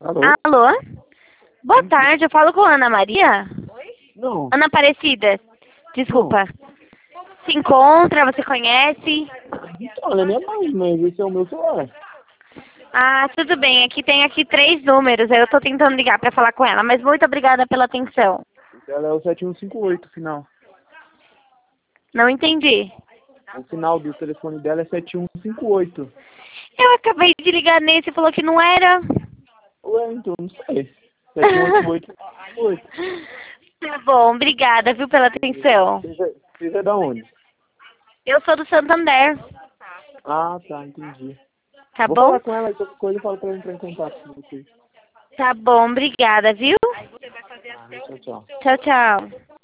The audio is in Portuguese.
Alô? Alô? Boa tarde, eu falo com a Ana Maria? Não, Ana Aparecida. Desculpa. Se encontra, você conhece? então, ela é minha mãe, mas esse é o meu celular. Ah, tudo bem. Aqui tem 3 números. Eu tô tentando ligar pra falar com ela, mas muito obrigada pela atenção. Ela é o 7158, o final. Não entendi. O final do telefone dela é 7158. Eu acabei de ligar nesse e falou que não era. Ué, então, não sei. 7188. Tá bom, obrigada, viu, pela atenção. Você é da onde? Eu sou do Santander, Ah, tá, entendi. tá Vou bom? falar com ela e qualquer coisa eu falo pra ela entrar em contato com você. Tá bom, obrigada, viu? Ah, tchau, tchau. Tchau, tchau.